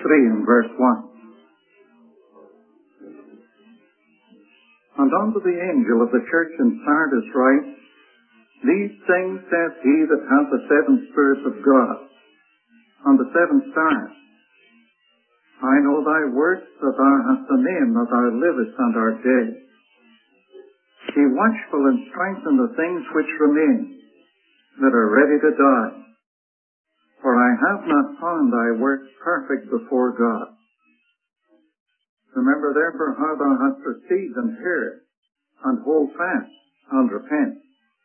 3 and verse 1. And unto the angel of the church in Sardis write, These things saith he that hath the 7 spirits of God, and the 7 stars. I know thy works, that thou hast a name, that thou livest and art dead. Be watchful and strengthen the things which remain, that are ready to die. For I have not found thy works perfect before God. Remember therefore how thou hast received and heard, and hold fast, and repent.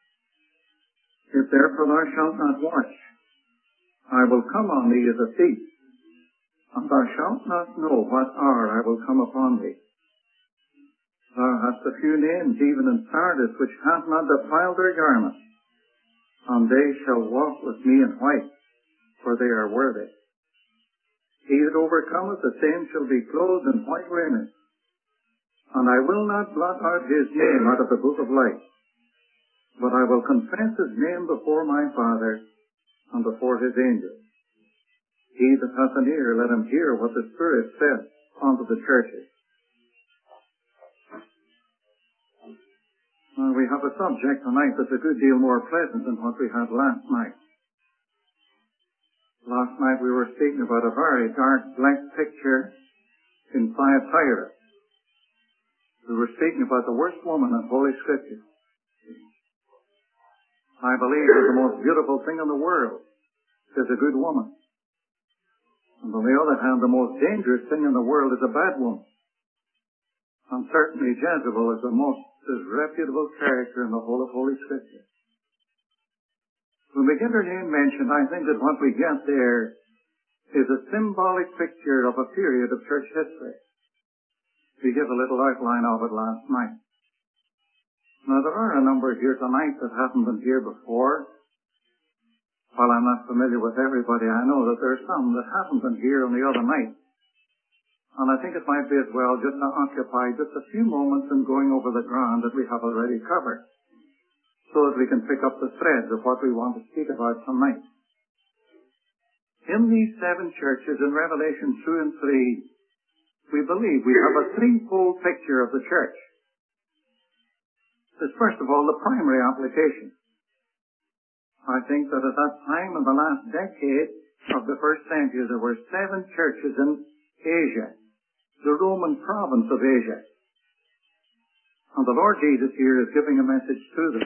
If therefore thou shalt not watch, I will come on thee as a thief, and thou shalt not know what hour I will come upon thee. Thou hast a few names even in Sardis, which have not defiled their garments, and they shall walk with me in white, for they are worthy. He that overcometh, the same shall be clothed in white raiment, and I will not blot out his name out of the book of life, but I will confess his name before my Father and before his angels. He that hath an ear, let him hear what the Spirit saith unto the churches. Now, we have a subject tonight that's a good deal more pleasant than what we had last night. Last night we were speaking about a very dark, black picture in Thyatira. We were speaking about the worst woman in Holy Scripture. I believe that the most beautiful thing in the world is a good woman. And on the other hand, the most dangerous thing in the world is a bad woman. And certainly Jezebel is the most disreputable character in the whole of Holy Scripture. When we get her name mentioned, I think that what we get there is a symbolic picture of a period of church history. We give a little outline of it last night. Now, there are a number here tonight that haven't been here before. While I'm not familiar with everybody, I know that there are some that haven't been here on the other night. And I think it might be as well just to occupy just a few moments in going over the ground that we have already covered, so that we can pick up the threads of what we want to speak about tonight. In these 7 churches in Revelation 2 and 3, we believe we have a threefold picture of the church. There's first of all the primary application. I think that at that time in the last decade of the first century there were 7 churches in Asia, the Roman province of Asia. And the Lord Jesus here is giving a message to them.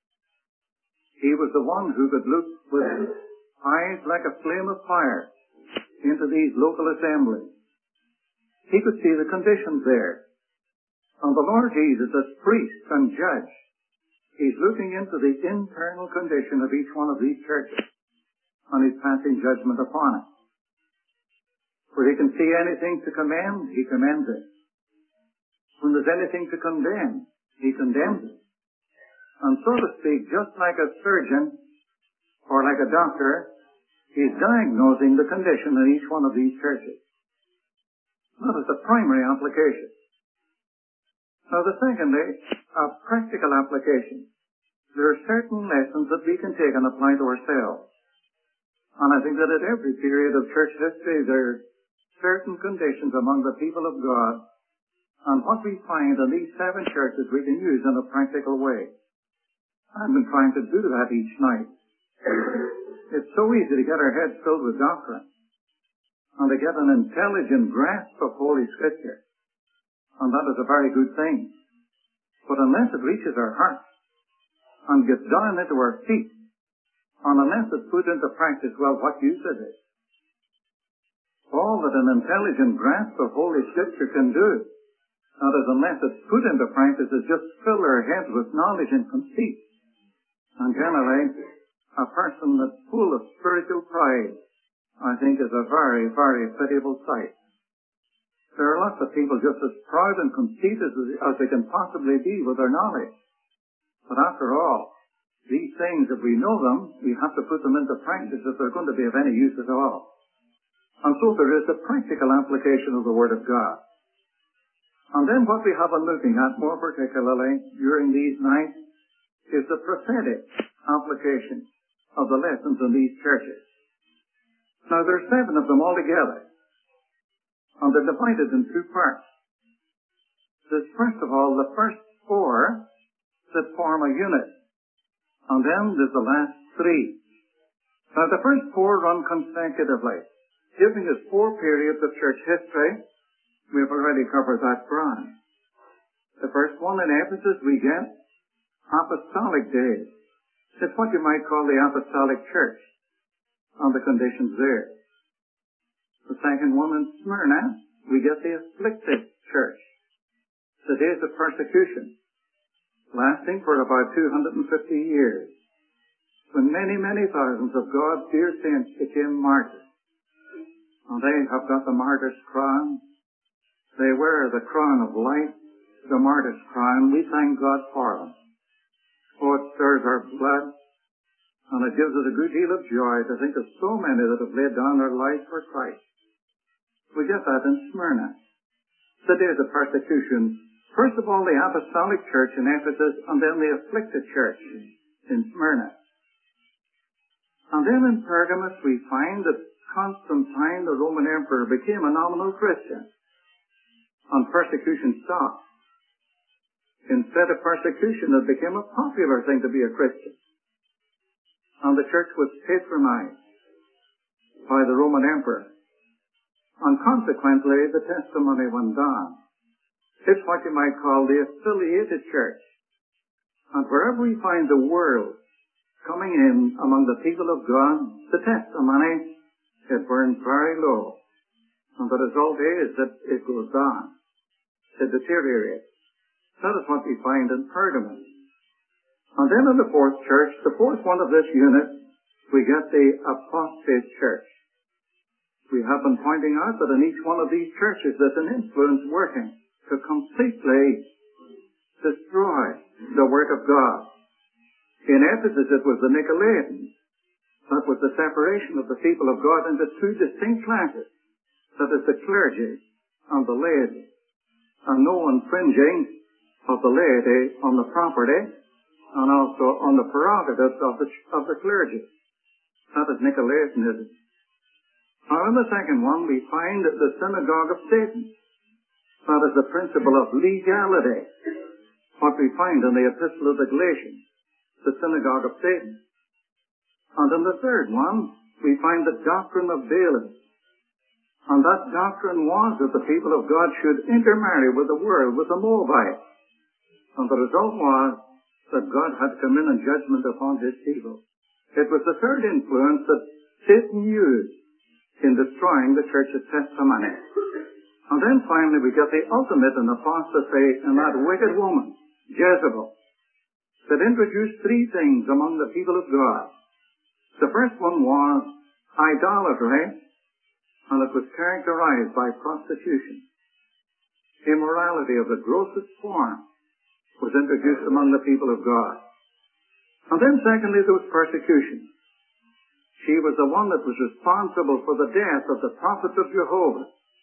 He was the one who could look with eyes like a flame of fire into these local assemblies. He could see the conditions there. And the Lord Jesus, as priest and judge, he's looking into the internal condition of each one of these churches, and he's passing judgment upon it. Where he can see anything to commend, he commends it. When there's anything to condemn, he condemns it. And so to speak, just like a surgeon or like a doctor, he's diagnosing the condition in each one of these churches. That is the primary application. Now the secondly, a practical application. There are certain lessons that we can take and apply to ourselves. And I think that at every period of church history there are certain conditions among the people of God, and what we find in these 7 churches we can use in a practical way. I've been trying to do that each night. It's so easy to get our heads filled with doctrine and to get an intelligent grasp of Holy Scripture. And that is a very good thing. But unless it reaches our hearts and gets down into our feet, and unless it's put into practice, well, what use is it? All that an intelligent grasp of Holy Scripture can do, that is, unless it's put into practice, is just fill our heads with knowledge and conceit. And generally, a person that's full of spiritual pride, I think, is a very, very pitiable sight. There are lots of people just as proud and conceited as they can possibly be with their knowledge. But after all, these things, if we know them, we have to put them into practice if they're going to be of any use at all. And so there is the practical application of the Word of God. And then what we have been looking at more particularly during these nights is the prophetic application of the lessons in these churches. Now, there are 7 of them altogether. and they're divided in two parts. There's first of all the first four that form a unit, and then there's the last three. Now the first four run consecutively, giving us four periods of church history. We've already covered that ground. The first one in Ephesus we get apostolic days. It's what you might call the apostolic church, and the conditions there. The second one in Smyrna, we get the afflicted church. The days of persecution, lasting for about 250 years, when many, many thousands of God's dear saints became martyrs. And they have got the martyr's crown. They wear the crown of life, the martyr's crown. We thank God for them. Oh, it stirs our blood, and it gives us a good deal of joy to think of so many that have laid down their lives for Christ. We get that in Smyrna. The days of persecution. First of all, the apostolic church in Ephesus, and then the afflicted church in Smyrna. And then in Pergamos we find that Constantine, the Roman emperor, became a nominal Christian, and persecution stopped. Instead of persecution, it became a popular thing to be a Christian. And the church was patronized by the Roman emperor. And consequently, the testimony went down. It's what you might call the affiliated church. And wherever we find the world coming in among the people of God, the testimony, it burns very low. And the result is that it goes down. It deteriorates. That is what we find in Pergamos. And then in the fourth church, the fourth one of this unit, we get the apostate church. We have been pointing out that in each one of these churches there's an influence working to completely destroy the Word of God. In Ephesus it was the Nicolaitans. That was the separation of the people of God into two distinct classes. That is the clergy and the laity. And no infringing of the laity on the property and also on the prerogatives of the clergy. That is Nicolaitanism. Now in the second one we find the synagogue of Satan. That is the principle of legality. What we find in the Epistle of the Galatians, the synagogue of Satan. And in the third one we find the doctrine of Balaam. And that doctrine was that the people of God should intermarry with the world, with the Moabites. And the result was that God had come in judgment upon his people. It was the third influence that Satan used in destroying the church's testimony. And then finally we get the ultimate in apostasy in that wicked woman, Jezebel, that introduced three things among the people of God. The first one was idolatry, and it was characterized by prostitution. Immorality of the grossest form was introduced among the people of God. And then secondly, there was persecution. She was the one that was responsible for the death of the prophets of Jehovah.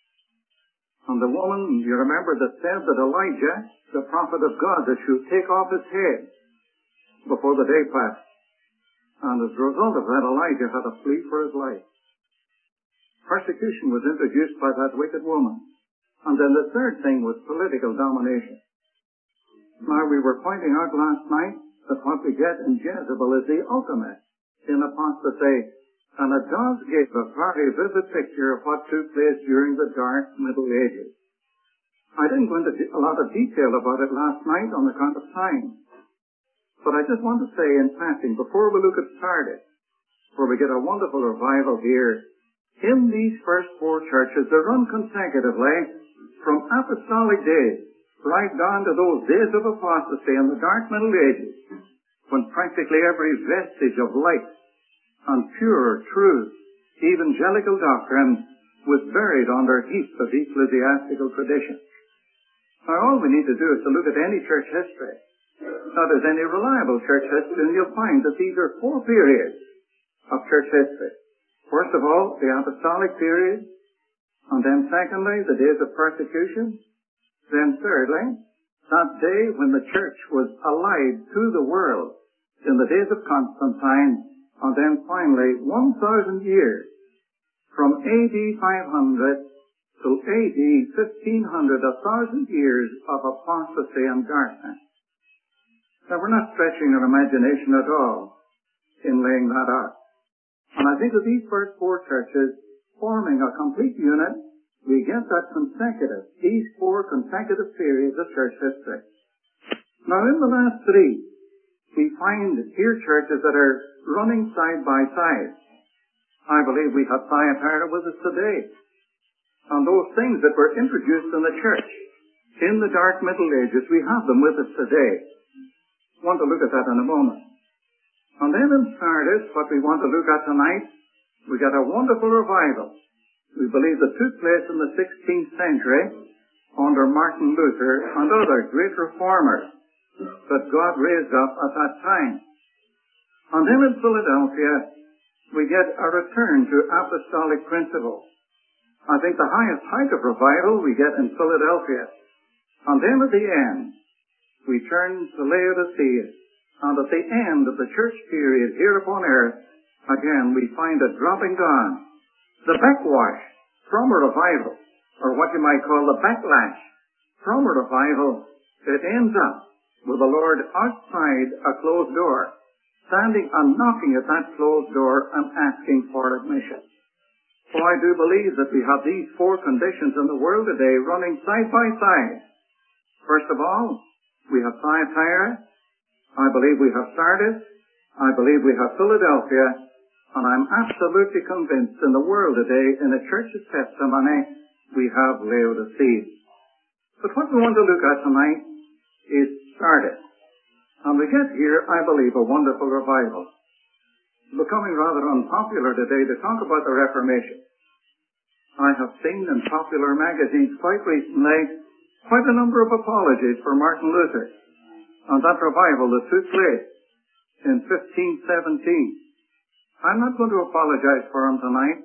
And the woman, you remember, that said that Elijah, the prophet of God, that she would take off his head before the day passed. And as a result of that, Elijah had to flee for his life. Persecution was introduced by that wicked woman. And then the third thing was political domination. Now, we were pointing out last night that what we get in Jezebel is the ultimate in apostasy, and it does give a very vivid picture of what took place during the dark Middle Ages. I didn't go into a lot of detail about it last night on account of time, but I just want to say in passing, before we look at Sardis, where we get a wonderful revival here, in these first four churches, they run consecutively from apostolic days right down to those days of apostasy in the dark Middle Ages, when practically every vestige of light and pure, true, evangelical doctrine was buried under heaps of ecclesiastical tradition. Now all we need to do is to look at any church history, that is, any reliable church history, and you'll find that these are four periods of church history. First of all, the apostolic period, and then secondly, the days of persecution. Then thirdly, that day when the church was allied to the world in the days of Constantine, and then finally 1,000 years from AD 500 to till AD 1500, 1,000 years of apostasy and darkness. Now, we're not stretching our imagination at all in laying that out. And I think of these first four churches forming a complete unit, we get these four consecutive periods of church history. Now, in the last three, we find here churches that are running side by side. I believe we have Thyatira with us today. And those things that were introduced in the church in the dark Middle Ages, we have them with us today. I want to look at that in a moment. And then in Sardis, what we want to look at tonight, we got a wonderful revival. We believe that took place in the 16th century under Martin Luther and other great reformers that God raised up at that time. And then in Philadelphia, we get a return to apostolic principles. I think the highest height of revival we get in Philadelphia. And then at the end, we turn to Laodicea. And at the end of the church period here upon earth, again, we find a dropping down. The backwash from a revival, or what you might call the backlash from a revival, it ends up with the Lord outside a closed door, standing and knocking at that closed door and asking for admission. So I do believe that we have these four conditions in the world today running side by side. First of all, we have Thyatira. I believe we have Sardis. I believe we have Philadelphia. And I'm absolutely convinced in the world today, in the church's testimony, we have Laodicea. But what we want to look at tonight is Sardis. And we get here, I believe, a wonderful revival. It's becoming rather unpopular today to talk about the Reformation. I have seen in popular magazines quite recently quite a number of apologies for Martin Luther and that revival that took place in 1517. I'm not going to apologize for him tonight.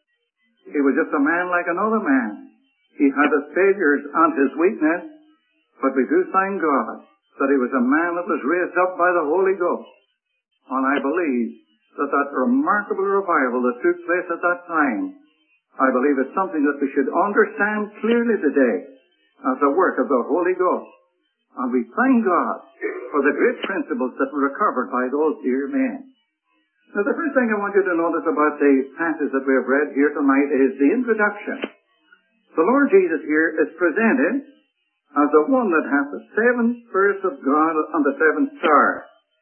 He was just a man like another man. He had his failures and his weakness, but we do thank God that he was a man that was raised up by the Holy Ghost. And I believe that remarkable revival that took place at that time, I believe it's something that we should understand clearly today as the work of the Holy Ghost. And we thank God for the great principles that were recovered by those dear men. Now, the first thing I want you to notice about the passage that we have read here tonight is the introduction. The Lord Jesus here is presented as the one that hath the seven spirits of God and the seven stars.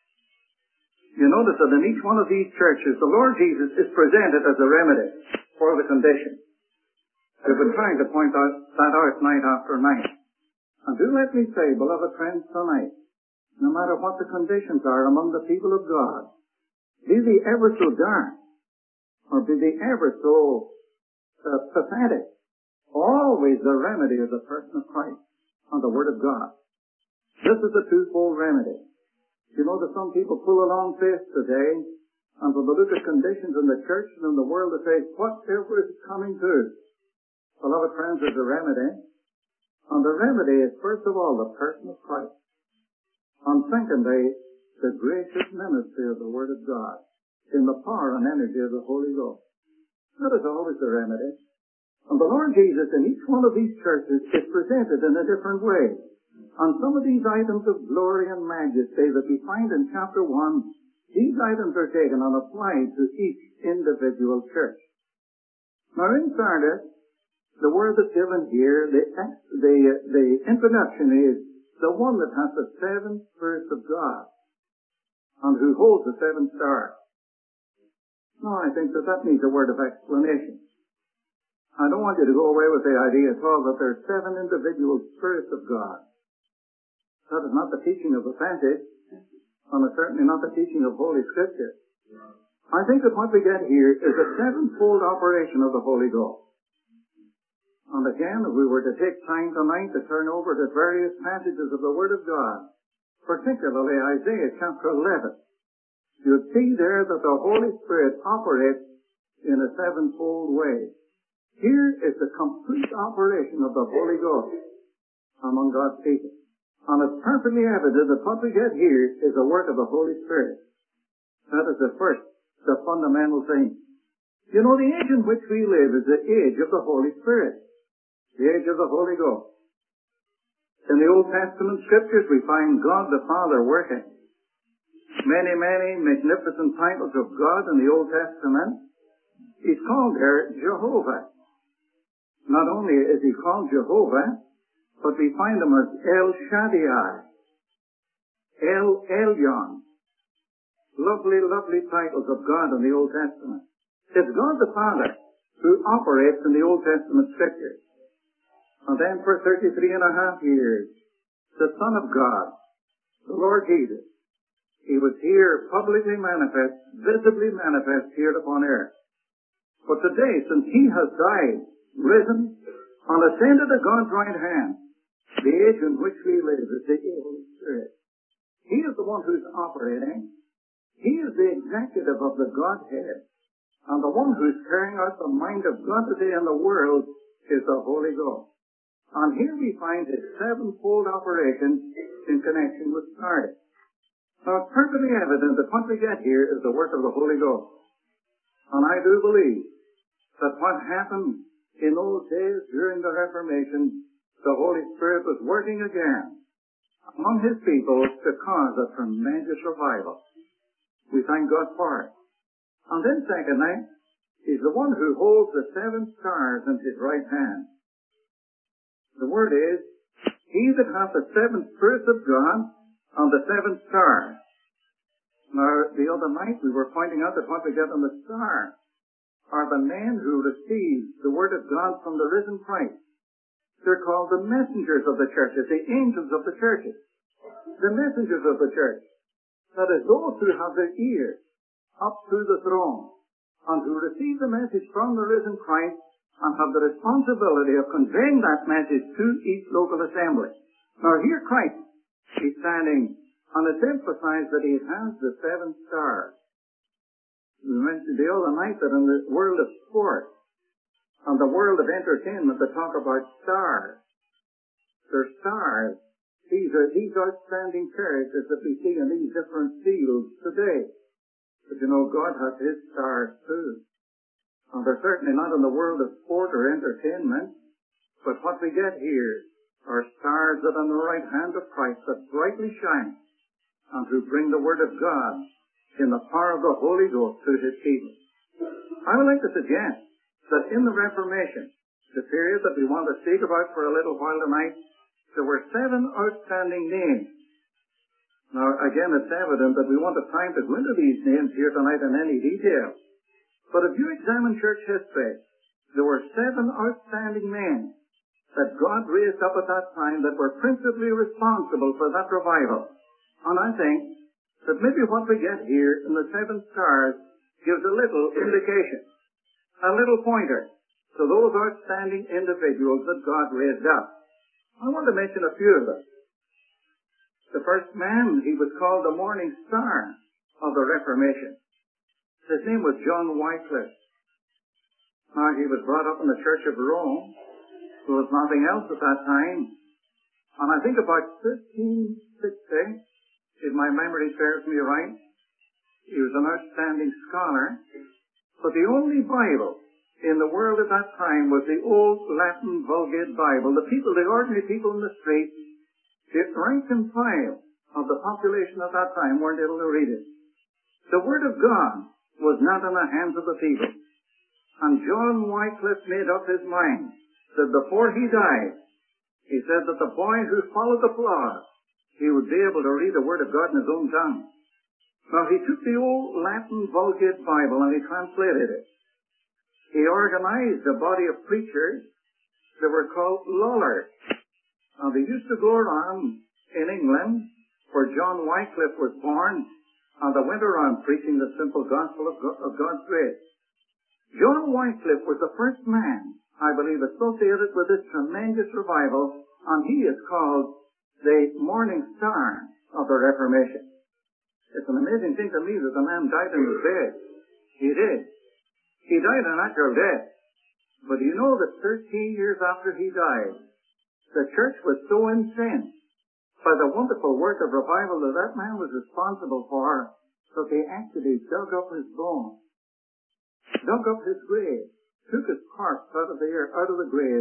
You notice that in each one of these churches, the Lord Jesus is presented as a remedy for the condition. We've been trying to point that out night after night. And do let me say, beloved friends, tonight, no matter what the conditions are among the people of God, be they ever so dark, or be they ever so pathetic, always the remedy is the person of Christ and the Word of God. This is a twofold remedy. You know that some people pull a long face today, and when they look at conditions in the church and in the world, they say, whatever is coming to? Beloved friends, there's a remedy. And the remedy is, first of all, the person of Christ. And secondly, the gracious ministry of the Word of God in the power and energy of the Holy Ghost. That is always the remedy. And the Lord Jesus in each one of these churches is presented in a different way. And some of these items of glory and majesty that we find in chapter 1, these items are taken and applied to each individual church. Now in Sardis, the word that's given here, the introduction is the one that has the seven spirits of God and who holds the seven stars. Now, I think that needs a word of explanation. I don't want you to go away with the idea at all that there are seven individual spirits of God. That is not the teaching of the passage, and it's certainly not the teaching of Holy Scripture. I think that what we get here is a sevenfold operation of the Holy Ghost. And again, if we were to take time tonight to turn over to various passages of the Word of God, particularly Isaiah chapter 11, you'll see there that the Holy Spirit operates in a sevenfold way. Here is the complete operation of the Holy Ghost among God's people. And it's perfectly evident that what we get here is the work of the Holy Spirit. That is the fundamental thing. You know, the age in which we live is the age of the Holy Spirit. the age of the Holy Ghost. In the Old Testament scriptures, we find God the Father working. Many, many magnificent titles of God in the Old Testament. He's called there Jehovah. Not only is he called Jehovah, but we find him as El Shaddai, El Elyon. Lovely, lovely titles of God in the Old Testament. It's God the Father who operates in the Old Testament scriptures. And then for 33 and a half years, the Son of God, the Lord Jesus, he was here publicly manifest, visibly manifest here upon earth. But today, since he has died, risen, and ascended to God's right hand, the age in which we live is the Holy Spirit. He is the one who's operating. He is the executive of the Godhead. And the one who's carrying out the mind of God today in the world is the Holy Ghost. And here we find his sevenfold operation in connection with Sardis. Now, it's perfectly evident that what we get here is the work of the Holy Ghost. And I do believe that what happened in those days during the Reformation, the Holy Spirit was working again among his people to cause a tremendous revival. We thank God for it. And then secondly, he's the one who holds the 7 stars in his right hand. The word is, he that hath the 7 spirits of God and the 7 stars. Now, the other night we were pointing out that what we get on the star are the men who receive the word of God from the risen Christ. They're called the messengers of the churches, the angels of the churches. The messengers of the church. That is, those who have their ears up to the throne and who receive the message from the risen Christ and have the responsibility of conveying that message to each local assembly. Now here Christ is standing, and it's emphasized that he has the 7 stars. We mentioned the other night that in the world of sport and the world of entertainment they talk about stars. They're stars. These are these outstanding characters that we see in these different fields today. But you know, God has his stars too. And they're certainly not in the world of sport or entertainment, but what we get here are stars that are on the right hand of Christ that brightly shine and who bring the word of God in the power of the Holy Ghost to his people. I would like to suggest that in the Reformation, the period that we want to speak about for a little while tonight, there were 7 outstanding names. Now, again, it's evident that we want the time to go into these names here tonight in any detail. But if you examine church history, there were 7 outstanding men that God raised up at that time that were principally responsible for that revival. And I think that maybe what we get here in the 7 stars gives a little indication, a little pointer to those outstanding individuals that God raised up. I want to mention a few of them. The first man, he was called the Morning Star of the Reformation. His name was John Wycliffe. Now, he was brought up in the Church of Rome. There was nothing else at that time. And I think about 1560, if my memory serves me right, he was an outstanding scholar. But the only Bible in the world at that time was the old Latin Vulgate Bible. The people, the ordinary people in the street, the rank and file of the population at that time weren't able to read it. The Word of God was not in the hands of the people. And John Wycliffe made up his mind that before he died, he said that the boy who followed the plod, he would be able to read the Word of God in his own tongue. Now, he took the old Latin Vulgate Bible and he translated it. He organized a body of preachers that were called Lollards. Now, they used to go around in England, where John Wycliffe was born, and they went around preaching the simple gospel of God's grace. John Wycliffe was the first man, I believe, associated with this tremendous revival, and he is called the Morning Star of the Reformation. It's an amazing thing to me that the man died in his bed. He did. He died a natural death. But you know that 13 years after he died, the church was so incensed by the wonderful work of revival that that man was responsible for, that they actually dug up his bones, dug up his grave, took his corpse out of the grave,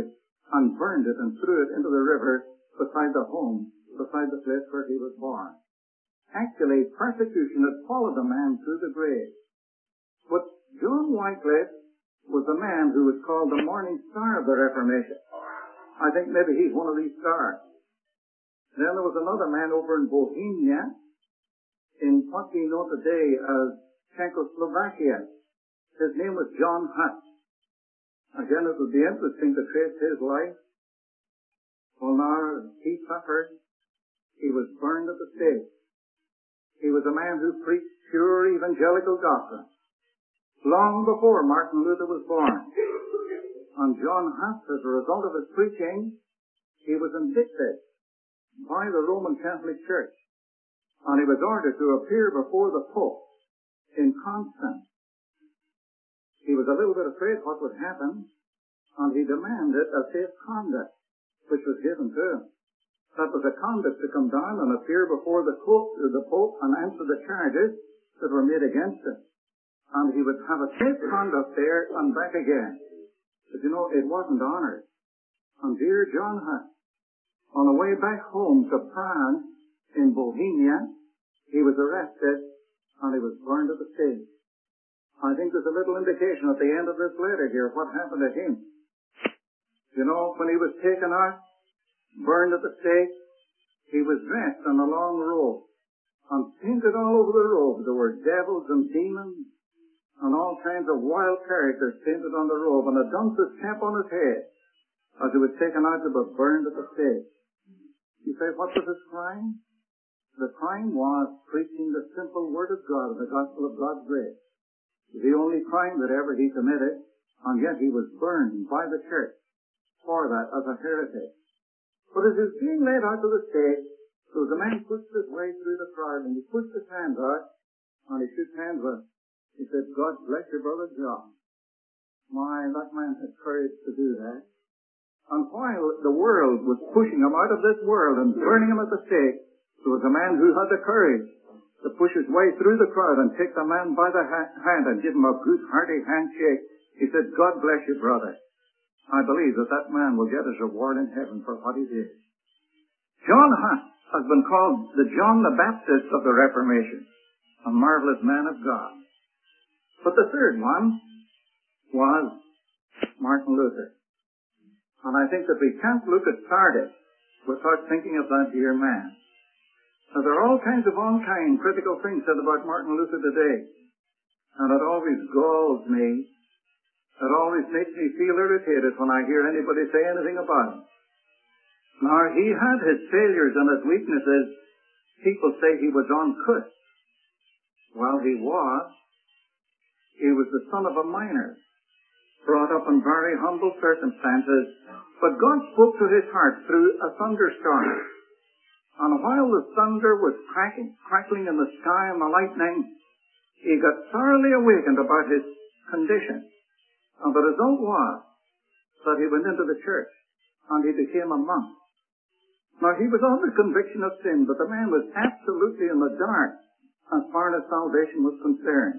and burned it and threw it into the river beside the home, beside the place where he was born. Actually, persecution had followed the man through the grave. But John Wycliffe was the man who was called the morning star of the Reformation. I think maybe he's one of these stars. Then there was another man over in Bohemia, in what we know today as Czechoslovakia. His name was John Huss. Again, it would be interesting to trace his life. Well, now, he suffered. He was burned at the stake. He was a man who preached pure evangelical doctrine long before Martin Luther was born. And John Huss, as a result of his preaching, he was indicted by the Roman Catholic Church. And he was ordered to appear before the Pope in Constance. He was a little bit afraid what would happen, and he demanded a safe conduct, which was given to him. That was a conduct to come down and appear before the Pope and answer the charges that were made against him. And he would have a safe conduct there and back again. But you know, it wasn't honored. And dear John Huss, on the way back home to France in Bohemia, he was arrested and he was burned at the stake. I think there's a little indication at the end of this letter here what happened to him. You know, when he was taken out, burned at the stake, he was dressed in a long robe, and painted all over the robe there were devils and demons and all kinds of wild characters painted on the robe, and a dunce's cap on his head as he was taken out to be burned at the stake. You say, what was his crime? The crime was preaching the simple word of God, the gospel of God's grace. The only crime that ever he committed, and yet he was burned by the church for that as a heretic. But as he was being led out to the stake, there was a man pushed his way through the crowd, and he pushed his hands out, and he shook hands with him. He said, God bless you, Brother John. My, that man had courage to do that. And while the world was pushing him out of this world and burning him at the stake, there was a man who had the courage to push his way through the crowd and take the man by the hand and give him a good hearty handshake. He said, God bless you, brother. I believe that that man will get his reward in heaven for what he did. John Huss has been called the John the Baptist of the Reformation, a marvelous man of God. But the third one was Martin Luther. And I think that we can't look at Sardis without thinking of that dear man. Now, there are all kinds of unkind, critical things said about Martin Luther today. And it always galls me. It always makes me feel irritated when I hear anybody say anything about him. Now, he had his failures and his weaknesses. People say he was uncouth. Well, he was. He was the son of a miner, brought up in very humble circumstances. But God spoke to his heart through a thunderstorm. And while the thunder was crackling in the sky and the lightning, he got thoroughly awakened about his condition. And the result was that he went into the church and he became a monk. Now, he was under conviction of sin, but the man was absolutely in the dark as far as salvation was concerned.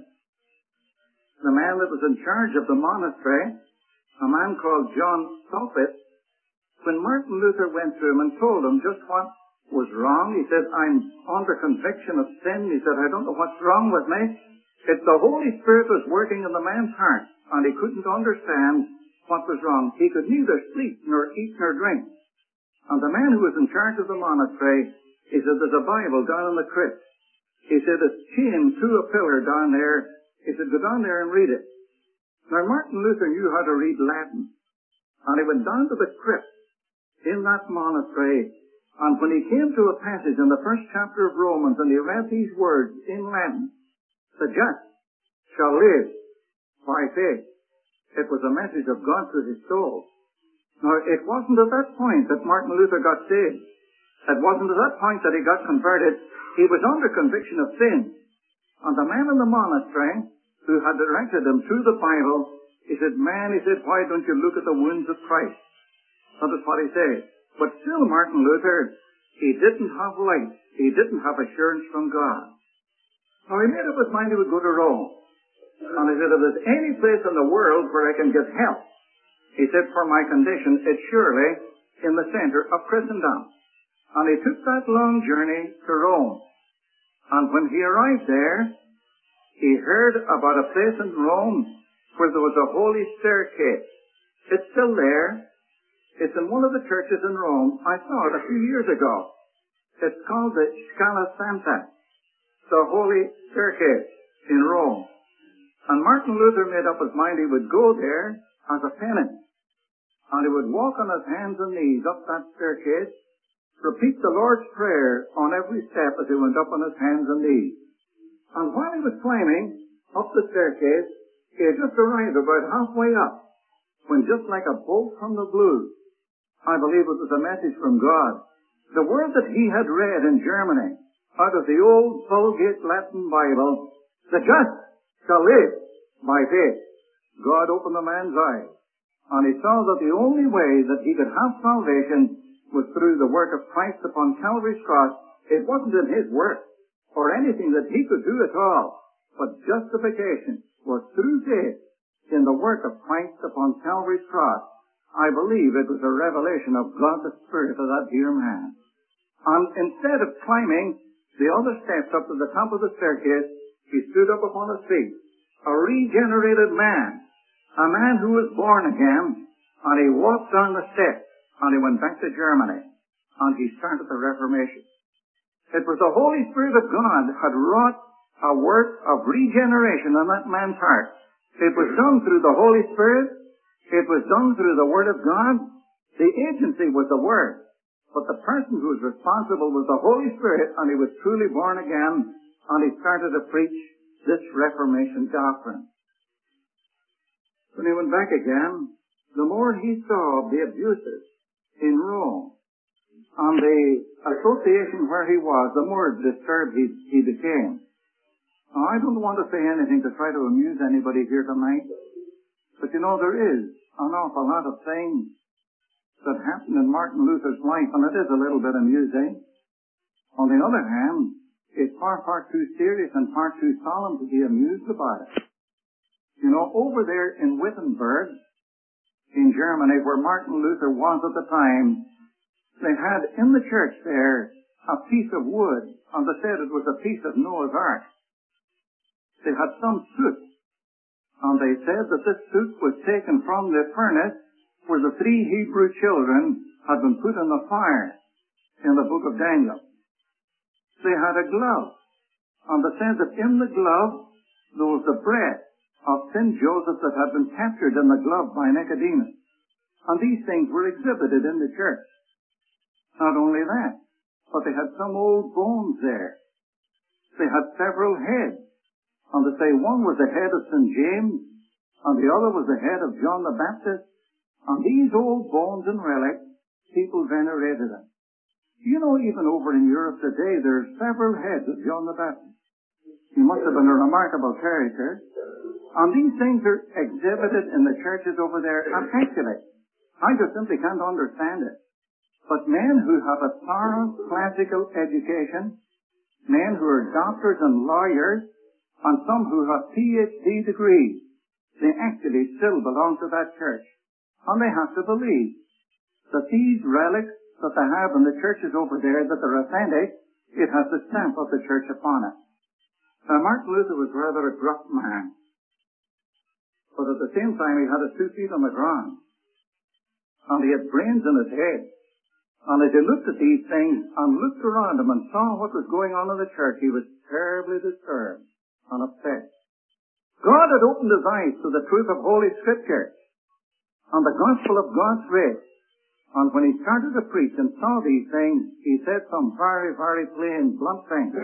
The man that was in charge of the monastery, a man called John Stolpitz, when Martin Luther went to him and told him just what was wrong, he said, I'm under conviction of sin. He said, I don't know what's wrong with me. It's the Holy Spirit was working in the man's heart, and he couldn't understand what was wrong. He could neither sleep, nor eat, nor drink. And the man who was in charge of the monastery, he said, there's a Bible down in the crypt. He said, it's chained to a pillar down there. He said, go down there and read it. Now, Martin Luther knew how to read Latin. And he went down to the crypt in that monastery. And when he came to a passage in the first chapter of Romans, and he read these words in Latin, the just shall live by faith. It was a message of God to his soul. Now, it wasn't at that point that Martin Luther got saved. It wasn't at that point that he got converted. He was under conviction of sin. And the man in the monastery who had directed him through the Bible, he said, man, he said, why don't you look at the wounds of Christ? That is what he said. But still, Martin Luther, he didn't have light. He didn't have assurance from God. Now, he made up his mind he would go to Rome. And he said, if there's any place in the world where I can get help, He said, for my condition is surely in the center of Christendom. And he took that long journey to Rome. And when he arrived there, he heard about a place in Rome where there was a holy staircase. It's still there. It's in one of the churches in Rome. I saw it a few years ago. It's called the Scala Santa, the holy staircase in Rome. And Martin Luther made up his mind he would go there as a penance. And he would walk on his hands and knees up that staircase, repeat the Lord's Prayer on every step as he went up on his hands and knees. And while he was climbing up the staircase, he had just arrived about halfway up, when just like a bolt from the blue, I believe it was a message from God. The word that he had read in Germany, out of the old Vulgate Latin Bible, the just shall live by faith. God opened the man's eyes, and he saw that the only way that he could have salvation was through the work of Christ upon Calvary's cross. It wasn't in his work, or anything that he could do at all, but justification was through faith in the work of Christ upon Calvary's cross. I believe it was a revelation of God the Spirit to that dear man. And instead of climbing the other steps up to the top of the staircase, he stood up upon his feet, a regenerated man, a man who was born again, and he walked down the steps, and he went back to Germany, and he started the Reformation. It was the Holy Spirit of God had wrought a work of regeneration in that man's heart. It was done through the Holy Spirit. It was done through the Word of God. The agency was the Word. But the person who was responsible was the Holy Spirit, and he was truly born again, and he started to preach this Reformation doctrine. When he went back again, the more he saw of the abuses in Rome and the association where he was, the more disturbed he became. Now, I don't want to say anything to try to amuse anybody here tonight, but you know, there is an awful lot of things that happened in Martin Luther's life, and it is a little bit amusing. On the other hand, it's far, far too serious and far too solemn to be amused about it. You know, over there in Wittenberg, in Germany, where Martin Luther was at the time, they had in the church there a piece of wood, and they said it was a piece of Noah's Ark. They had some soot, and they said that this soot was taken from the furnace where the 3 Hebrew children had been put in the fire in the book of Daniel. They had a glove, and they said that in the glove there was the breath of St. Joseph that had been captured in the glove by Nicodemus. And these things were exhibited in the church. Not only that, but they had some old bones there. They had several heads. And they say one was the head of St. James, and the other was the head of John the Baptist. And these old bones and relics, people venerated them. You know, even over in Europe today, there are several heads of John the Baptist. He must have been a remarkable character. And these things are exhibited in the churches over there. And actually, I just simply can't understand it. But men who have a thorough classical education, men who are doctors and lawyers, and some who have PhD degrees, they actually still belong to that church. And they have to believe that these relics that they have in the churches over there, that they're authentic, it has the stamp of the church upon it. Now, Martin Luther was rather a gruff man, but at the same time he had his 2 feet on the ground, and he had brains in his head. And as he looked at these things and looked around him and saw what was going on in the church, he was terribly disturbed and upset. God had opened his eyes to the truth of Holy Scripture and the gospel of God's grace. And when he started to preach and saw these things, he said some very, very plain, blunt things.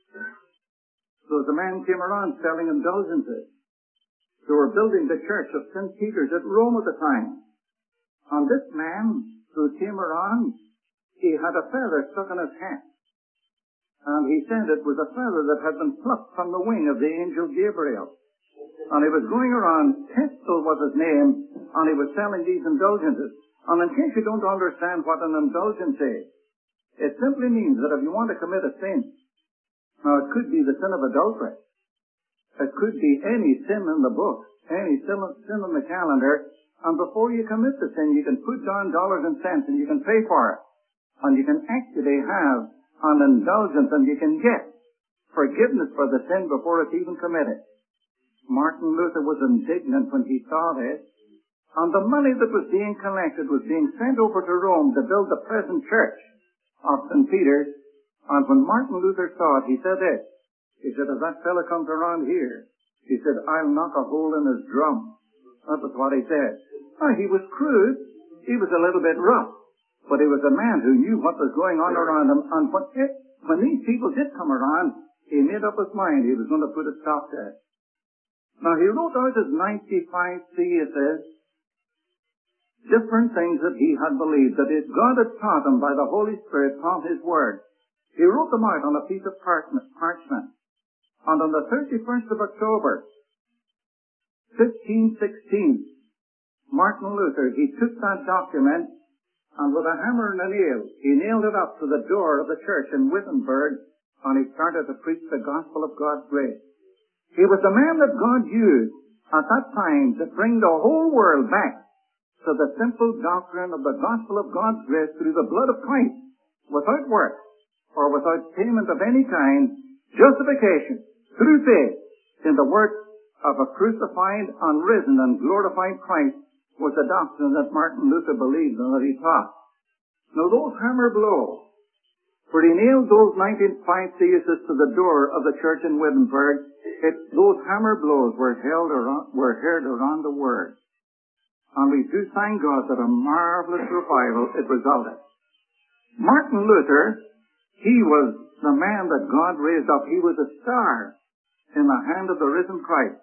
So the man came around selling indulgences. They were building the church of St. Peter's at Rome at the time. And this man who came around, he had a feather stuck in his hat. And he said it was a feather that had been plucked from the wing of the angel Gabriel. And he was going around, Testel was his name, and he was selling these indulgences. And in case you don't understand what an indulgence is, it simply means that if you want to commit a sin, now it could be the sin of adultery, it could be any sin in the book, any sin in the calendar, And before you commit the sin, you can put down dollars and cents and you can pay for it. And you can actually have an indulgence and you can get forgiveness for the sin before it's even committed. Martin Luther was indignant when he saw this. And the money that was being collected was being sent over to Rome to build the present church of St. Peter's. And when Martin Luther saw it, he said this. He said, if that fella comes around here, he said, I'll knock a hole in his drum. That was what he said. Oh, he was crude. He was a little bit rough. But he was a man who knew what was going on around him. And when these people did come around, he made up his mind he was going to put a stop to it. Now, he wrote out his 95 theses, different things that he had believed, that God had taught him by the Holy Spirit from His Word. He wrote them out on a piece of parchment. And on the 31st of October, 1516, Martin Luther, he took that document and with a hammer and a nail, he nailed it up to the door of the church in Wittenberg, and he started to preach the gospel of God's grace. He was the man that God used at that time to bring the whole world back to the simple doctrine of the gospel of God's grace through the blood of Christ, without works or without payment of any kind, justification through faith in the work of a crucified and risen and glorified Christ was the doctrine that Martin Luther believed and that he taught. Now those hammer blows, where he nailed those 95 theses to the door of the church in Wittenberg, those hammer blows were heard around the world. And we do thank God that a marvelous revival it resulted. Martin Luther, he was the man that God raised up. He was a star in the hand of the risen Christ.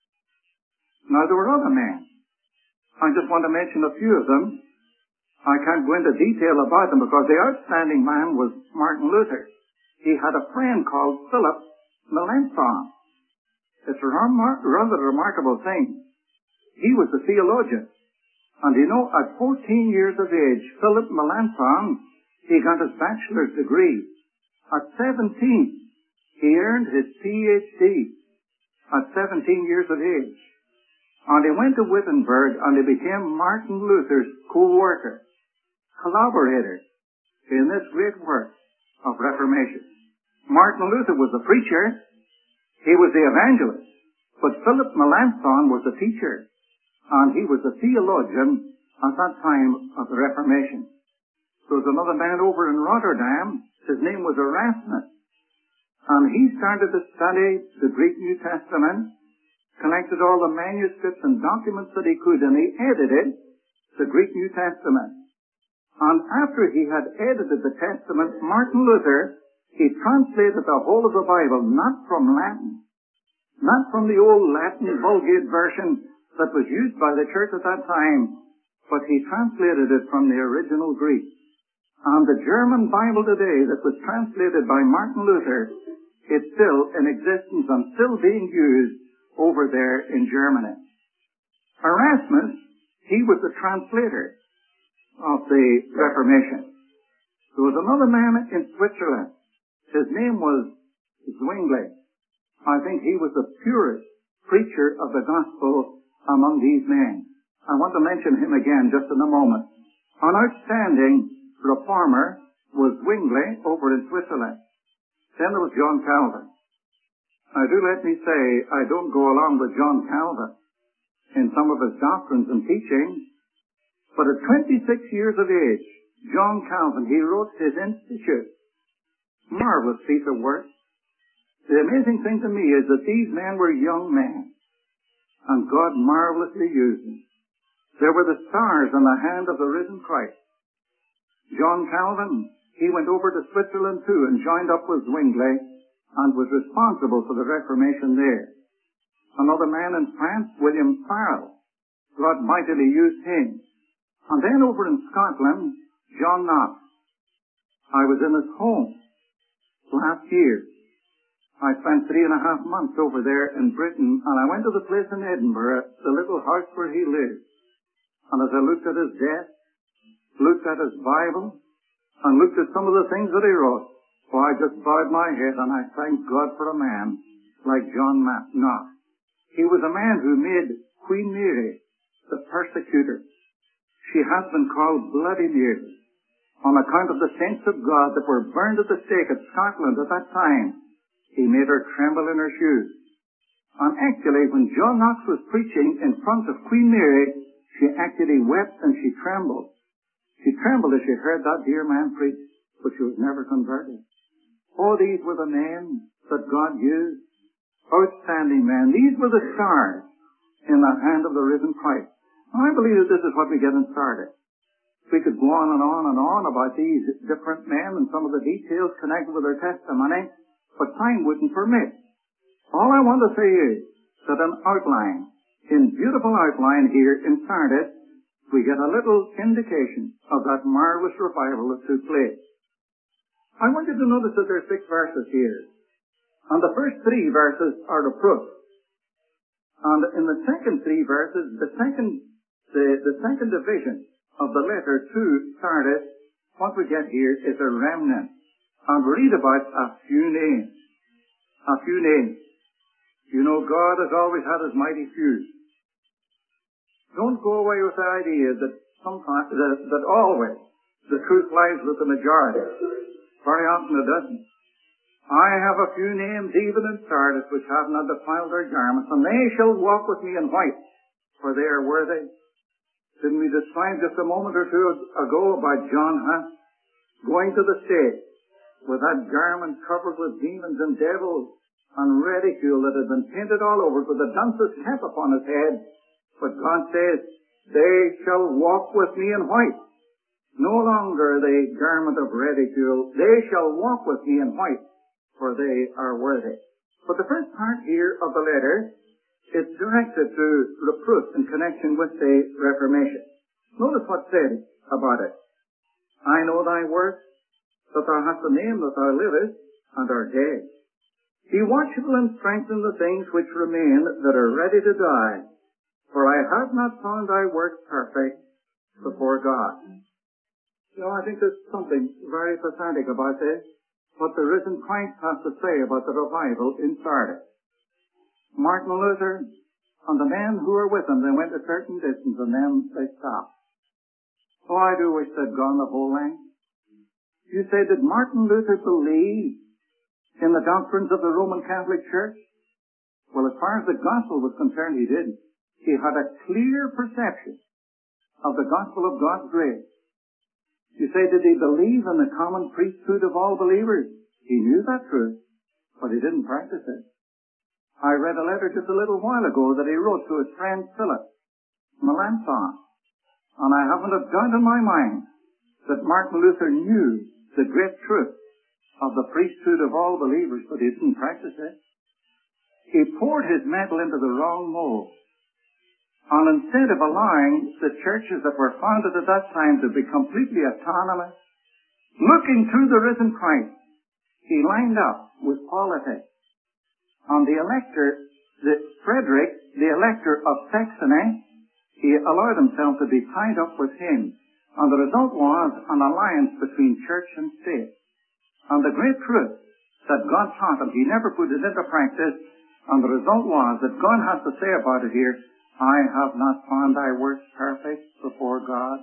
Now there were other men. I just want to mention a few of them. I can't go into detail about them because the outstanding man was Martin Luther. He had a friend called Philip Melanchthon. It's a rather remarkable thing. He was a theologian. And you know, at 14 years of age, Philip Melanchthon, he got his bachelor's degree. At 17, he earned his PhD at 17 years of age. And he went to Wittenberg and he became Martin Luther's co-worker, collaborator in this great work of Reformation. Martin Luther was the preacher, he was the evangelist, but Philip Melanchthon was the teacher, and he was the theologian at that time of the Reformation. There was another man over in Rotterdam, his name was Erasmus, and he started to study the Greek New Testament, collected all the manuscripts and documents that he could, and he edited the Greek New Testament. And after he had edited the Testament, Martin Luther, he translated the whole of the Bible, not from Latin, not from the old Latin Vulgate version that was used by the church at that time, but he translated it from the original Greek. And the German Bible today that was translated by Martin Luther is still in existence and still being used over there in Germany. Erasmus, he was the translator of the Reformation. There was another man in Switzerland. His name was Zwingli. I think he was the purest preacher of the gospel among these men. I want to mention him again just in a moment. An outstanding reformer was Zwingli over in Switzerland. Then there was John Calvin. Now do let me say, I don't go along with John Calvin in some of his doctrines and teachings, but at 26 years of age, John Calvin, he wrote his Institute. Marvelous piece of work. The amazing thing to me is that these men were young men, and God marvelously used them. They were the stars in the hand of the risen Christ. John Calvin, he went over to Switzerland too and joined up with Zwingli and was responsible for the Reformation there. Another man in France, William Farel, God mightily used him. And then over in Scotland, John Knox. I was in his home last year. I spent 3.5 months over there in Britain, and I went to the place in Edinburgh, the little house where he lived. And as I looked at his desk, looked at his Bible, and looked at some of the things that he wrote, I just bowed my head and I thanked God for a man like John Knox. He was a man who made Queen Mary the persecutor. She has been called Bloody Mary on account of the saints of God that were burned at the stake at Scotland at that time. He made her tremble in her shoes. And actually, when John Knox was preaching in front of Queen Mary, she actually wept and she trembled. She trembled as she heard that dear man preach, but she was never converted. Oh, these were the men that God used. Outstanding men. These were the stars in the hand of the risen Christ. And I believe that this is what we get started. We could go on and on and on about these different men and some of the details connected with their testimony, but time wouldn't permit. All I want to say is that an outline, in beautiful outline here in Sardis, we get a little indication of that marvelous revival that took place. I want you to notice that there are 6 verses here. And the first 3 verses are the proof. And in the second 3 verses, the second division of the letter to Sardis, what we get here is a remnant. And read about a few names. A few names. You know, God has always had his mighty few. Don't go away with the idea that sometimes, that always the truth lies with the majority. Very often it doesn't. I have a few names even in Sardis which have not defiled their garments, and they shall walk with me in white, for they are worthy. Didn't we describe just a moment or two ago about John Hunt going to the stake with that garment covered with demons and devils and ridicule that had been painted all over it with a dunce's cap upon his head? But God says, they shall walk with me in white. No longer the garment of ridicule. They shall walk with me in white, for they are worthy. But the first part here of the letter is directed to reproof in connection with the Reformation. Notice what's said about it. I know thy works, that thou hast a name that thou livest, and art dead. Be watchful and strengthen the things which remain that are ready to die, for I have not found thy works perfect before God. You know, I think there's something very pathetic about this, what the risen Christ has to say about the revival in Sardis. Martin Luther and the men who were with him, they went a certain distance and then they stopped. Oh, I do wish they'd gone the whole length. You say, did Martin Luther believe in the doctrines of the Roman Catholic Church? Well, as far as the gospel was concerned, he didn't. He had a clear perception of the gospel of God's grace. You say, did he believe in the common priesthood of all believers? He knew that truth, but he didn't practice it. I read a letter just a little while ago that he wrote to his friend Philip Melanchthon, and I haven't a doubt in my mind that Martin Luther knew the great truth of the priesthood of all believers, but he didn't practice it. He poured his metal into the wrong mold. And instead of allowing the churches that were founded at that time to be completely autonomous, looking to the risen Christ, he lined up with politics. And the elector, Frederick, the elector of Saxony, he allowed himself to be tied up with him. And the result was an alliance between church and state. And the great truth that God taught him, he never put it into practice, and the result was that God has to say about it here, I have not found thy works perfect before God.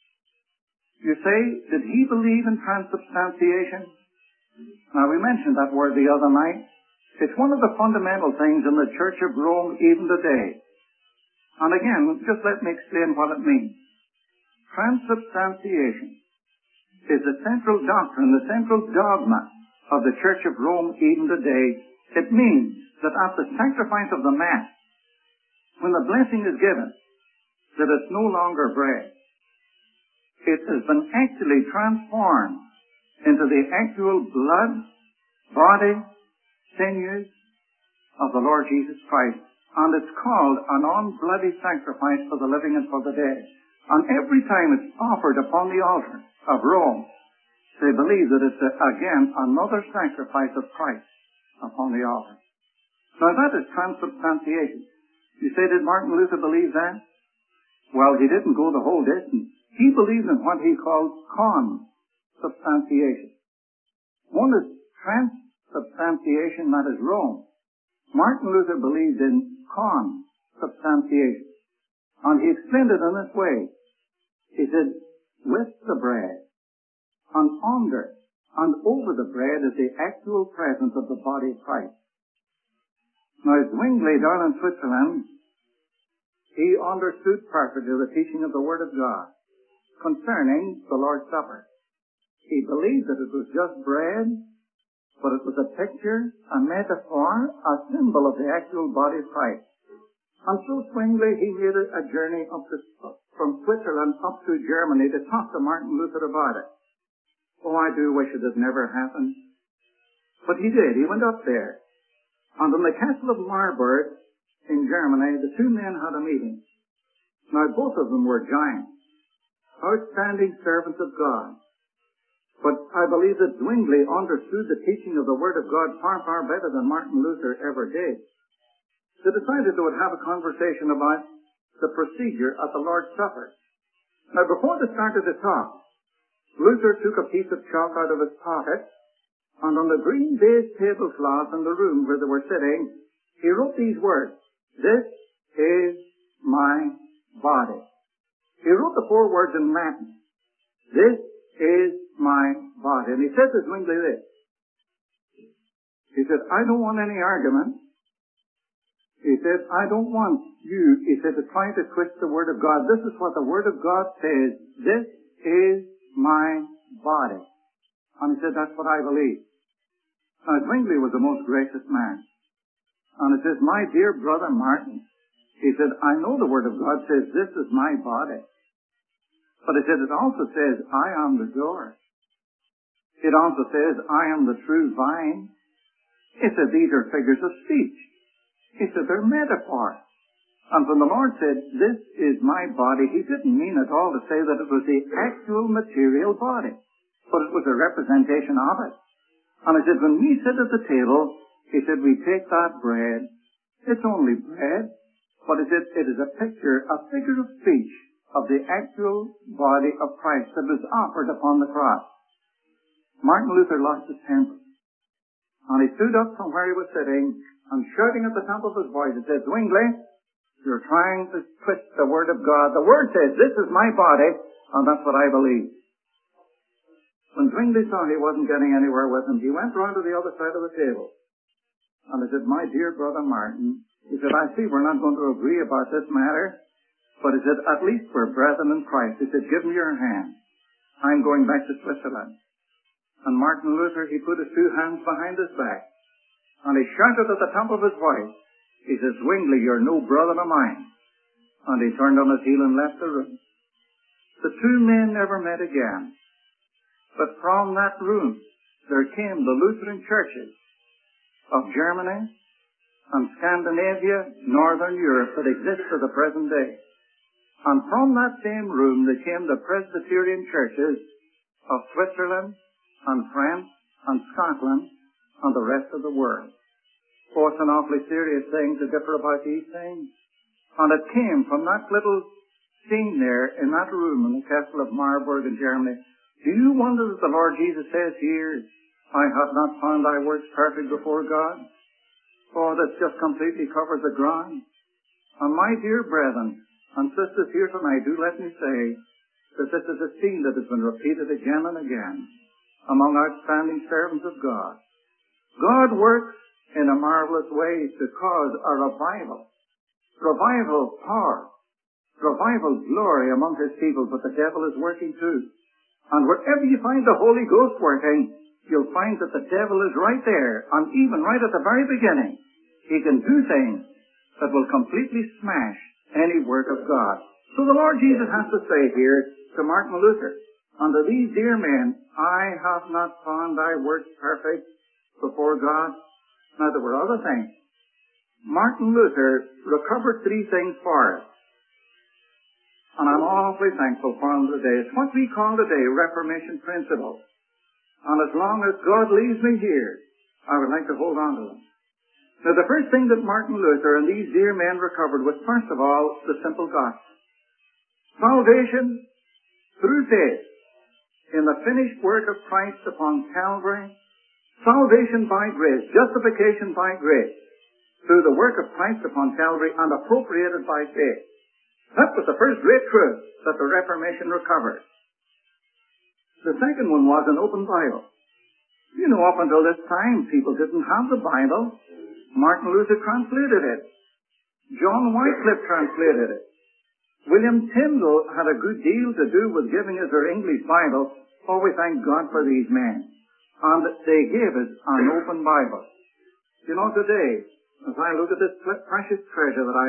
You say, did he believe in transubstantiation? Now, we mentioned that word the other night. It's one of the fundamental things in the Church of Rome even today. And again, just let me explain what it means. Transubstantiation is the central doctrine, the central dogma of the Church of Rome even today. It means that at the sacrifice of the Mass, when the blessing is given, that it's no longer bread. It has been actually transformed into the actual blood, body, sinews of the Lord Jesus Christ. And it's called an unbloody sacrifice for the living and for the dead. And every time it's offered upon the altar of Rome, they believe that it's again another sacrifice of Christ upon the altar. Now that is transubstantiation. You say, did Martin Luther believe that? Well, he didn't go the whole distance. He believed in what he called consubstantiation. One is transubstantiation, that is Rome. Martin Luther believed in consubstantiation. And he explained it in this way. He said, with the bread, and under and over the bread is the actual presence of the body of Christ. Now, Zwingli down in Switzerland, he understood perfectly the teaching of the Word of God concerning the Lord's Supper. He believed that it was just bread, but it was a picture, a metaphor, a symbol of the actual body of Christ. And so Zwingli, he made a journey from Switzerland up to Germany to talk to Martin Luther about it. Oh, I do wish it had never happened. But he did. He went up there. And in the castle of Marburg in Germany, the two men had a meeting. Now, both of them were giants, outstanding servants of God. But I believe that Zwingli understood the teaching of the Word of God far, far better than Martin Luther ever did. They decided they would have a conversation about the procedure at the Lord's Supper. Now, before they started to talk, Luther took a piece of chalk out of his pocket, and on the green baize tablecloth in the room where they were sitting, he wrote these words, "This is my body." He wrote the 4 words in Latin, "This is my body." And he said to Zwingli this. He said, "I don't want any argument." He said, "I don't want you," he said, "to try to twist the Word of God. This is what the Word of God says. This is my body." And he said, "That's what I believe." Now, Zwingli was the most gracious man. And he says, "My dear brother Martin," he said, "I know the Word of God says, this is my body. But he said, it also says, I am the door. It also says, I am the true vine." He said, "These are figures of speech." He said, "They're metaphors." And when the Lord said, "This is my body," he didn't mean at all to say that it was the actual material body, but it was a representation of it. And he said, when we sit at the table, he said, we take that bread. It's only bread, but he said, it is a picture, a figure of speech of the actual body of Christ that was offered upon the cross. Martin Luther lost his temper. And he stood up from where he was sitting and shouting at the top of his voice, he said, "Zwingli, you're trying to twist the Word of God. The Word says, this is my body, and that's what I believe." When Zwingli saw he wasn't getting anywhere with him, he went round to the other side of the table. And he said, "My dear brother Martin," he said, "I see we're not going to agree about this matter, but he said, at least we're brethren in Christ." He said, "Give me your hand. I'm going back to Switzerland." And Martin Luther, he put his 2 hands behind his back, and he shouted at the top of his voice, he said, "Zwingli, you're no brother of mine." And he turned on his heel and left the room. The 2 men never met again. But from that room, there came the Lutheran churches of Germany and Scandinavia, Northern Europe, that exist to the present day. And from that same room, there came the Presbyterian churches of Switzerland and France and Scotland and the rest of the world. Oh, it's an awfully serious thing to differ about these things. And it came from that little scene there in that room in the castle of Marburg in Germany. Do you wonder that the Lord Jesus says here, "I have not found thy works perfect before God"? Oh, that just completely covers the ground. And my dear brethren and sisters here tonight, do let me say that this is a scene that has been repeated again and again among outstanding servants of God. God works in a marvelous way to cause a revival. Revival power. Revival glory among His people, but the devil is working too. And wherever you find the Holy Ghost working, you'll find that the devil is right there, and even right at the very beginning, he can do things that will completely smash any work of God. So the Lord Jesus has to say here to Martin Luther, "Unto these dear men, I have not found thy works perfect before God." Now there were other things. Martin Luther recovered 3 things for us. And I'm awfully thankful for them today. It's what we call today Reformation principles. And as long as God leaves me here, I would like to hold on to them. Now, the first thing that Martin Luther and these dear men recovered was, first of all, the simple gospel. Salvation through faith in the finished work of Christ upon Calvary. Salvation by grace, justification by grace, through the work of Christ upon Calvary and appropriated by faith. That was the first great truth that the Reformation recovered. The second one was an open Bible. You know, up until this time, people didn't have the Bible. Martin Luther translated it. John Wycliffe translated it. William Tyndale had a good deal to do with giving us our English Bible. Oh, we thank God for these men. And they gave us an open Bible. You know, today, as I look at this precious treasure that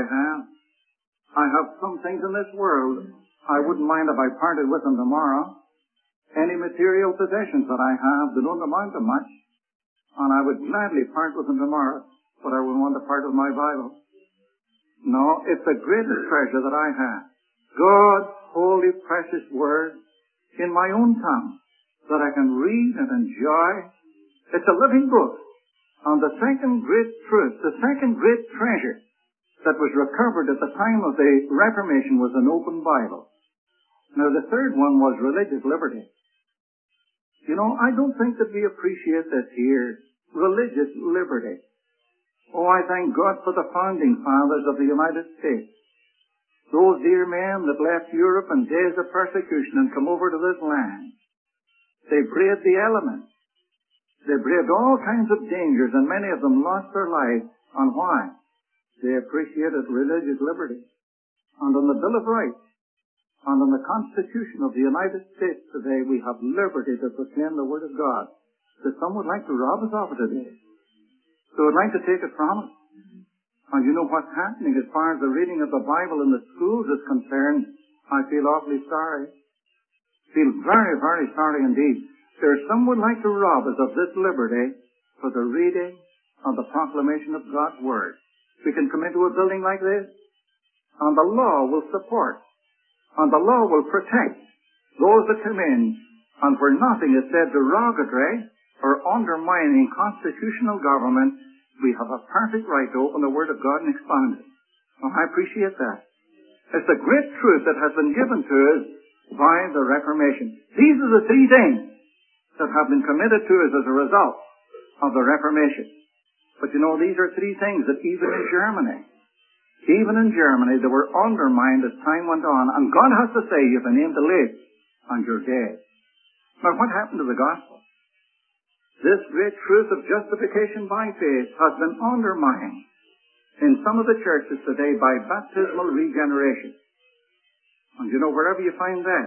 I have some things in this world I wouldn't mind if I parted with them tomorrow. Any material possessions that I have, they don't amount to much. And I would gladly part with them tomorrow, but I wouldn't want to part with my Bible. No, it's the greatest treasure that I have. God's holy, precious Word in my own tongue that I can read and enjoy. It's a living book. And the second great truth, the second great treasure that was recovered at the time of the Reformation was an open Bible. Now, the third one was religious liberty. You know, I don't think that we appreciate this here. Religious liberty. Oh, I thank God for the founding fathers of the United States. Those dear men that left Europe in days of persecution and come over to this land. They braved the elements. They braved all kinds of dangers, and many of them lost their lives. And why? They appreciated religious liberty. And on the Bill of Rights, and in the Constitution of the United States today, we have liberty to proclaim the Word of God. That some would like to rob us of it today. They would like to take it from us. And you know what's happening as far as the reading of the Bible in the schools is concerned? I feel awfully sorry. Feel very, very sorry indeed. There's some would like to rob us of this liberty for the reading and the proclamation of God's Word. We can come into a building like this, and the law will support, and the law will protect those that come in, and where nothing is said derogatory or undermining constitutional government, we have a perfect right to open the Word of God and expound it. Well, I appreciate that. It's the great truth that has been given to us by the Reformation. These are the three things that have been committed to us as a result of the Reformation. But you know, these are three things that even in Germany, they were undermined as time went on. And God has to say, you have a name to live, and you're dead. Now, what happened to the gospel? This great truth of justification by faith has been undermined in some of the churches today by baptismal regeneration. And you know, wherever you find that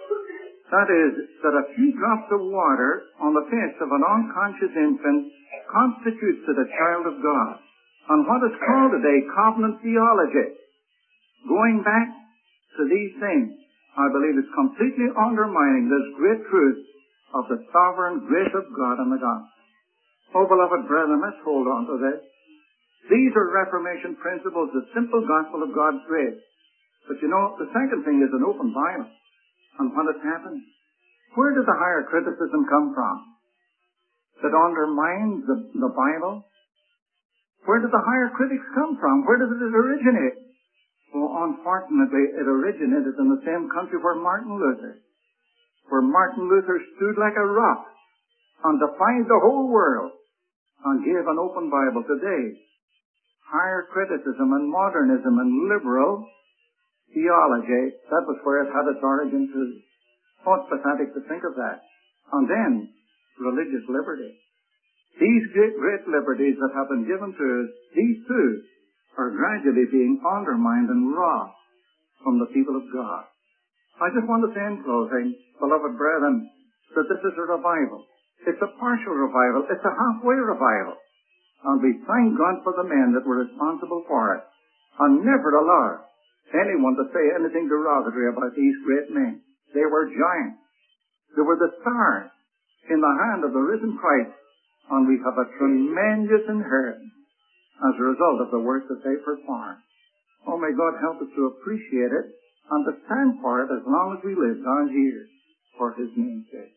is that a few drops of water on the face of an unconscious infant constitutes it a child of God. And what is called today covenant theology, going back to these things, I believe is completely undermining this great truth of the sovereign grace of God and the gospel. Oh, beloved brethren, let's hold on to this. These are Reformation principles, the simple gospel of God's grace. But you know, the second thing is an open Bible. And what has happened? Where did the higher criticism come from? That undermines the Bible? Where did the higher critics come from? Where did it originate? Well, unfortunately, it originated in the same country where Martin Luther stood like a rock and defied the whole world and gave an open Bible. Today, higher criticism and modernism and liberal theology, that was where it had its origin too. Oh, it's pathetic to think of that. And then, religious liberty. These great liberties that have been given to us, these too, are gradually being undermined and robbed from the people of God. I just want to say in closing, beloved brethren, that this is a revival. It's a partial revival. It's a halfway revival. And we thank God for the men that were responsible for it. And never allow anyone to say anything derogatory about these great men. They were giants. They were the stars in the hand of the risen Christ. And we have a tremendous inheritance as a result of the work that they performed. Oh, may God help us to appreciate it and to stand for it as long as we live God's years for His name's sake.